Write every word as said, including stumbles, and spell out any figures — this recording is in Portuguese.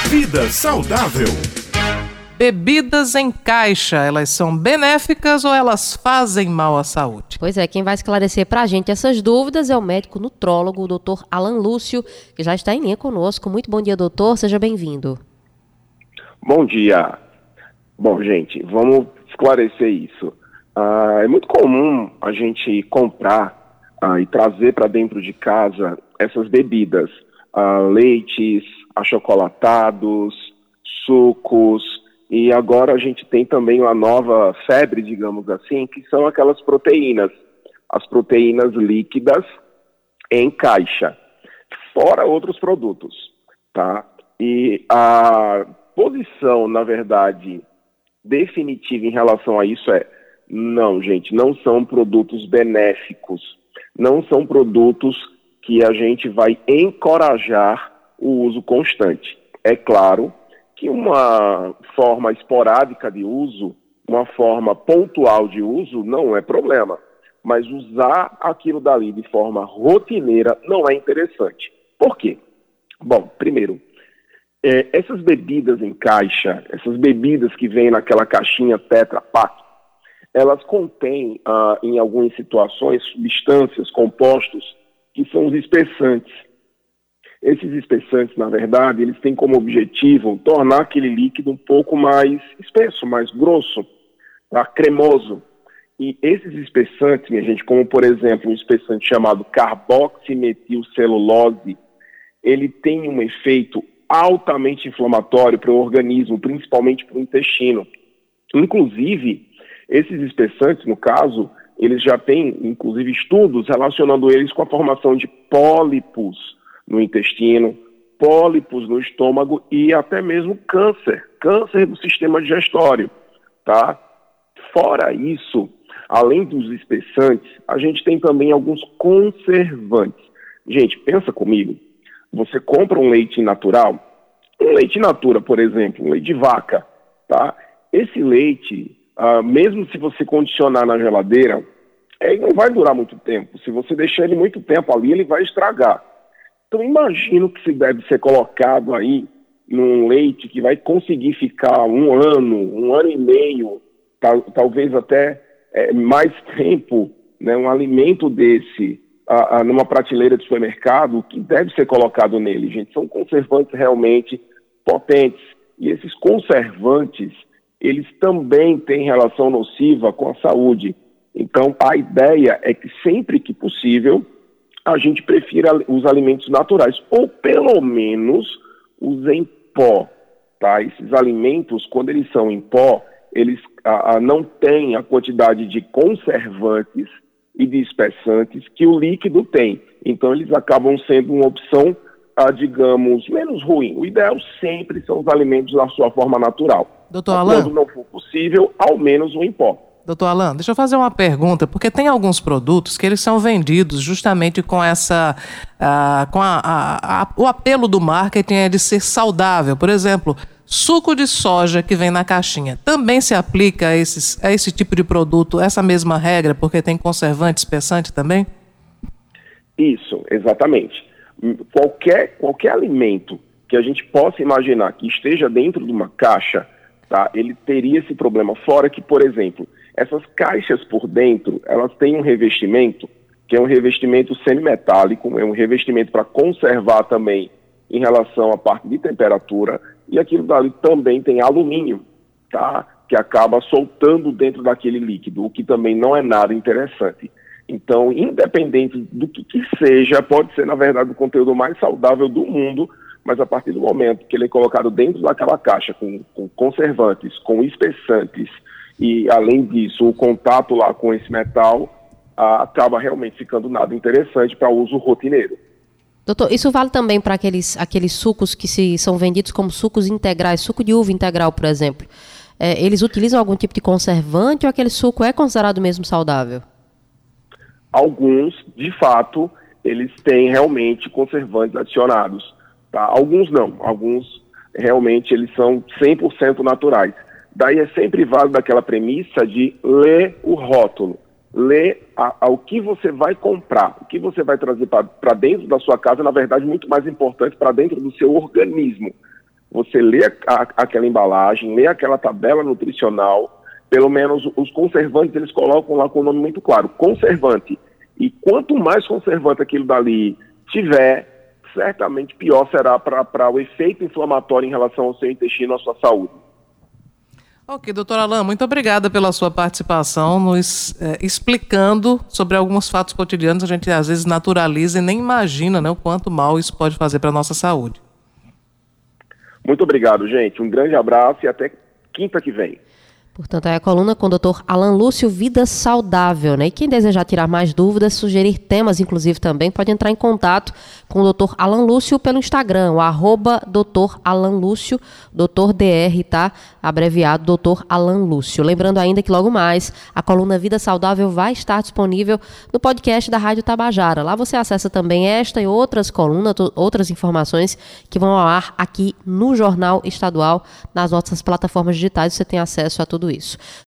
Vida saudável. Bebidas em caixa, elas são benéficas ou elas fazem mal à saúde? Pois é, quem vai esclarecer pra gente essas dúvidas é o médico nutrólogo, o doutor Alan Lúcio, que já está em linha conosco. Muito bom dia, doutor, seja bem-vindo. Bom dia. Bom, gente, vamos esclarecer isso. Ah, é muito comum a gente comprar ah, e trazer para dentro de casa essas bebidas, ah, leites, achocolatados, sucos, e agora a gente tem também uma nova febre, digamos assim, que são aquelas proteínas, as proteínas líquidas em caixa, fora outros produtos, tá? E a posição, na verdade, definitiva em relação a isso é, não, gente, não são produtos benéficos, não são produtos que a gente vai encorajar o uso constante. É claro que uma forma esporádica de uso, uma forma pontual de uso, não é problema. Mas usar aquilo dali de forma rotineira não é interessante. Por quê? Bom, primeiro, é, essas bebidas em caixa, essas bebidas que vêm naquela caixinha Tetra Pak, elas contêm, ah, em algumas situações, substâncias, compostos, que são os espessantes. Esses espessantes, na verdade, eles têm como objetivo tornar aquele líquido um pouco mais espesso, mais grosso, tá? Cremoso. E esses espessantes, minha gente, como por exemplo um espessante chamado carboximetilcelulose, ele tem um efeito altamente inflamatório para o organismo, principalmente para o intestino. Inclusive, esses espessantes, no caso, eles já têm, inclusive, estudos relacionando eles com a formação de pólipos no intestino, pólipos no estômago e até mesmo câncer, câncer do sistema digestório, tá? Fora isso, além dos espessantes, a gente tem também alguns conservantes. Gente, pensa comigo, você compra um leite natural, um leite natura, por exemplo, um leite de vaca, tá? Esse leite, ah, mesmo se você condicionar na geladeira, ele não vai durar muito tempo. Se você deixar ele muito tempo ali, ele vai estragar. Então, imagino que se deve ser colocado aí num leite que vai conseguir ficar um ano, um ano e meio, tal, talvez até é, mais tempo, né, um alimento desse a, a, numa prateleira de supermercado, o que deve ser colocado nele, gente, são conservantes realmente potentes. E esses conservantes, eles também têm relação nociva com a saúde. Então, a ideia é que sempre que possível, a gente prefira os alimentos naturais, ou pelo menos os em pó, tá? Esses alimentos, quando eles são em pó, eles a, a, não têm a quantidade de conservantes e de espessantes que o líquido tem. Então, eles acabam sendo uma opção, a, digamos, menos ruim. O ideal sempre são os alimentos na sua forma natural. Doutor Alan? Quando não for possível, ao menos o em pó. Doutor Alan, deixa eu fazer uma pergunta, porque tem alguns produtos que eles são vendidos justamente com essa, uh, com a, a, a, o apelo do marketing é de ser saudável. Por exemplo, suco de soja que vem na caixinha, também se aplica a, esses, a esse tipo de produto, essa mesma regra, porque tem conservante, espessante também? Isso, exatamente. Qualquer, qualquer alimento que a gente possa imaginar que esteja dentro de uma caixa, tá, ele teria esse problema, fora que, por exemplo, essas caixas por dentro, elas têm um revestimento, que é um revestimento semimetálico, é um revestimento para conservar também em relação à parte de temperatura, e aquilo dali também tem alumínio, tá? Que acaba soltando dentro daquele líquido, o que também não é nada interessante. Então, independente do que, que seja, pode ser, na verdade, o conteúdo mais saudável do mundo, mas a partir do momento que ele é colocado dentro daquela caixa com, com conservantes, com espessantes, e, além disso, o contato lá com esse metal ah, acaba realmente ficando nada interessante para uso rotineiro. Doutor, isso vale também para aqueles, aqueles sucos que se, são vendidos como sucos integrais, suco de uva integral, por exemplo. É, eles utilizam algum tipo de conservante ou aquele suco é considerado mesmo saudável? Alguns, de fato, eles têm realmente conservantes adicionados. Tá? Alguns não, alguns realmente eles são cem por cento naturais. Daí é sempre válido aquela premissa de ler o rótulo, ler a, a, o que você vai comprar, o que você vai trazer para dentro da sua casa, na verdade, muito mais importante para dentro do seu organismo. você lê a, a, aquela embalagem, lê aquela tabela nutricional, pelo menos os conservantes eles colocam lá com o nome muito claro, conservante. E quanto mais conservante aquilo dali tiver, certamente pior será para o efeito inflamatório em relação ao seu intestino, à sua saúde. Ok, doutor Alain, muito obrigada pela sua participação, nos eh, explicando sobre alguns fatos cotidianos. A gente às vezes naturaliza e nem imagina, né, o quanto mal isso pode fazer para a nossa saúde. Muito obrigado, gente. Um grande abraço e até quinta que vem. Portanto, é a coluna com o doutor Alan Lúcio, Vida Saudável, né? E quem desejar tirar mais dúvidas, sugerir temas, inclusive, também, pode entrar em contato com o doutor Alan Lúcio pelo Instagram, o arroba doutor Alan Lúcio, doutor D R, tá? Abreviado, doutor Alan Lúcio. Lembrando ainda que logo mais, a coluna Vida Saudável vai estar disponível no podcast da Rádio Tabajara. Lá você acessa também esta e outras colunas, outras informações que vão ao ar aqui no Jornal Estadual, nas nossas plataformas digitais, você tem acesso a tudo isso.